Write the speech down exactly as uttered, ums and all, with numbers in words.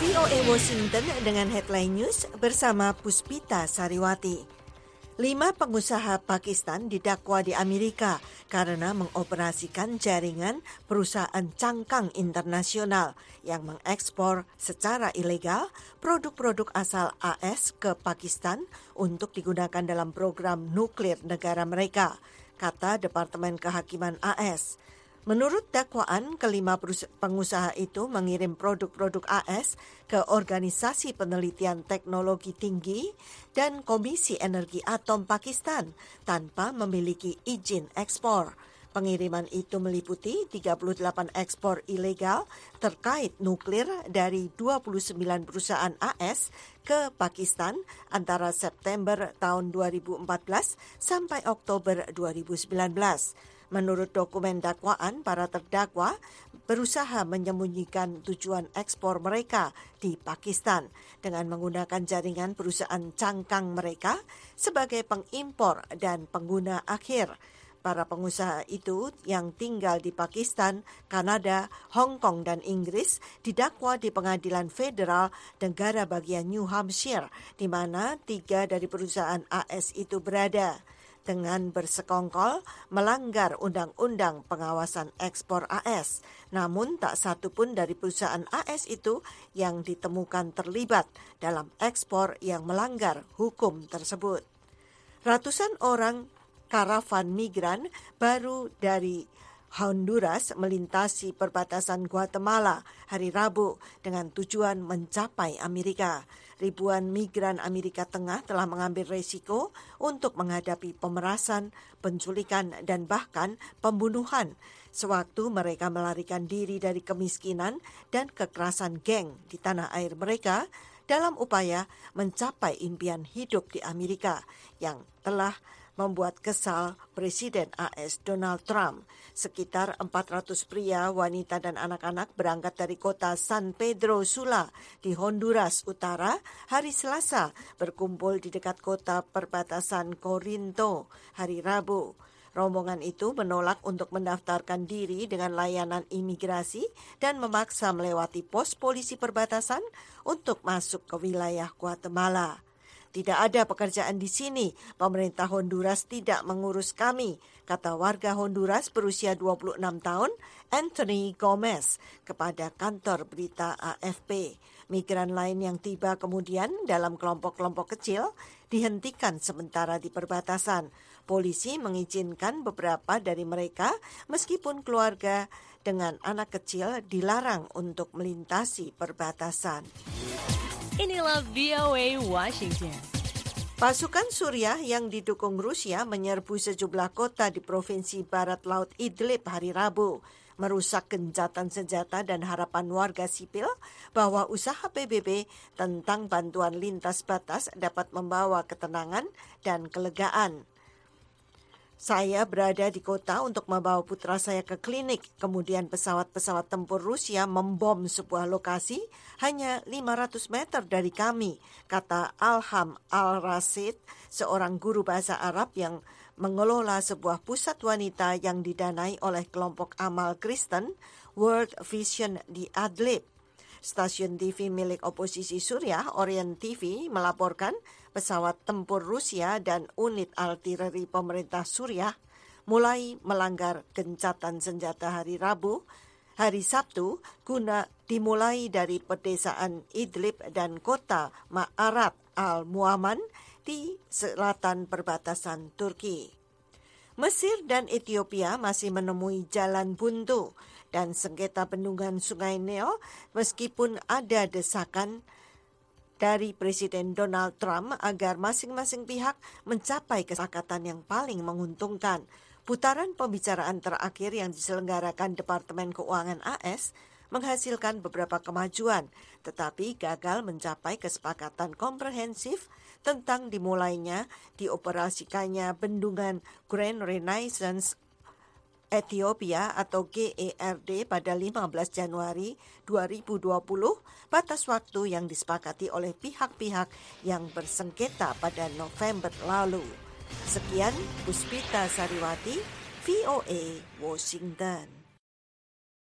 V O A Washington dengan headline news bersama Puspita Sariwati. Lima pengusaha Pakistan didakwa di Amerika karena mengoperasikan jaringan perusahaan cangkang internasional yang mengekspor secara ilegal produk-produk asal A S ke Pakistan untuk digunakan dalam program nuklir negara mereka, kata Departemen Kehakiman A S. Menurut dakwaan, kelima pengusaha itu mengirim produk-produk A S ke Organisasi Penelitian Teknologi Tinggi dan Komisi Energi Atom Pakistan tanpa memiliki izin ekspor. Pengiriman itu meliputi tiga puluh delapan ekspor ilegal terkait nuklir dari dua puluh sembilan perusahaan A S ke Pakistan antara September tahun dua ribu empat belas sampai Oktober dua ribu sembilan belas. Menurut dokumen dakwaan, para terdakwa berusaha menyembunyikan tujuan ekspor mereka di Pakistan dengan menggunakan jaringan perusahaan cangkang mereka sebagai pengimpor dan pengguna akhir. Para pengusaha itu yang tinggal di Pakistan, Kanada, Hong Kong, dan Inggris didakwa di Pengadilan Federal Negara bagian New Hampshire, di mana tiga dari perusahaan A S itu berada, dengan bersekongkol melanggar Undang-Undang Pengawasan Ekspor A S. Namun tak satu pun dari perusahaan A S itu yang ditemukan terlibat dalam ekspor yang melanggar hukum tersebut. Ratusan orang karavan migran baru dari Honduras melintasi perbatasan Guatemala hari Rabu dengan tujuan mencapai Amerika. Ribuan migran Amerika Tengah telah mengambil resiko untuk menghadapi pemerasan, penculikan, dan bahkan pembunuhan sewaktu mereka melarikan diri dari kemiskinan dan kekerasan geng di tanah air mereka dalam upaya mencapai impian hidup di Amerika yang telah membuat kesal Presiden A S Donald Trump. Sekitar empat ratus pria, wanita, dan anak-anak berangkat dari kota San Pedro Sula di Honduras Utara hari Selasa berkumpul di dekat kota perbatasan Corinto hari Rabu. Rombongan itu menolak untuk mendaftarkan diri dengan layanan imigrasi dan memaksa melewati pos polisi perbatasan untuk masuk ke wilayah Guatemala. Tidak ada pekerjaan di sini, pemerintah Honduras tidak mengurus kami, kata warga Honduras berusia dua puluh enam tahun, Anthony Gomez, kepada kantor berita A F P. Migran lain yang tiba kemudian dalam kelompok-kelompok kecil dihentikan sementara di perbatasan. Polisi mengizinkan beberapa dari mereka meskipun keluarga dengan anak kecil dilarang untuk melintasi perbatasan. Inilah V O A Washington. Pasukan Suriah yang didukung Rusia menyerbu sejumlah kota di Provinsi Barat Laut Idlib hari Rabu, merusak gencatan senjata dan harapan warga sipil bahwa usaha P B B tentang bantuan lintas batas dapat membawa ketenangan dan kelegaan. Saya berada di kota untuk membawa putra saya ke klinik. Kemudian pesawat-pesawat tempur Rusia membom sebuah lokasi hanya lima ratus meter dari kami, kata Alham Al-Rasid, seorang guru bahasa Arab yang mengelola sebuah pusat wanita yang didanai oleh kelompok amal Kristen World Vision di Idlib. Stasiun T V milik oposisi Suriah, Orient T V, melaporkan pesawat tempur Rusia dan unit artileri pemerintah Suriah mulai melanggar gencatan senjata hari Rabu, hari Sabtu, guna dimulai dari pedesaan Idlib dan kota Ma'arat al-Muaman di selatan perbatasan Turki. Mesir dan Ethiopia masih menemui jalan buntu dan sengketa bendungan Sungai Nil meskipun ada desakan dari Presiden Donald Trump agar masing-masing pihak mencapai kesepakatan yang paling menguntungkan. Putaran pembicaraan terakhir yang diselenggarakan Departemen Keuangan A S menghasilkan beberapa kemajuan, tetapi gagal mencapai kesepakatan komprehensif tentang dimulainya dioperasikannya bendungan Grand Renaissance Ethiopia atau G E R D pada lima belas Januari dua ribu dua puluh, batas waktu yang disepakati oleh pihak-pihak yang bersengketa pada November lalu. Sekian, Puspita Sariwati, V O A, Washington.